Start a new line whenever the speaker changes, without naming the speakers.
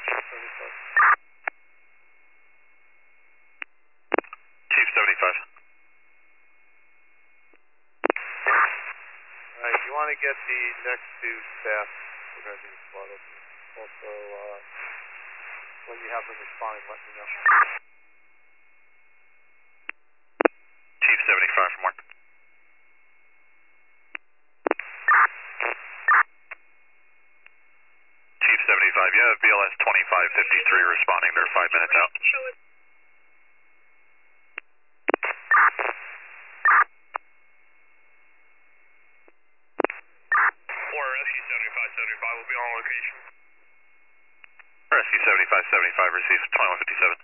Chief 75.
Alright, you want to get the next two staff. We're going to do spot up. Also, when you have them responding, let me know.
Chief 75 from 1. Chief 75, you have BLS 2553 responding. They're 5 minutes out.
Or Rescue 7575 will be on location.
Rescue 7575 receives 2157.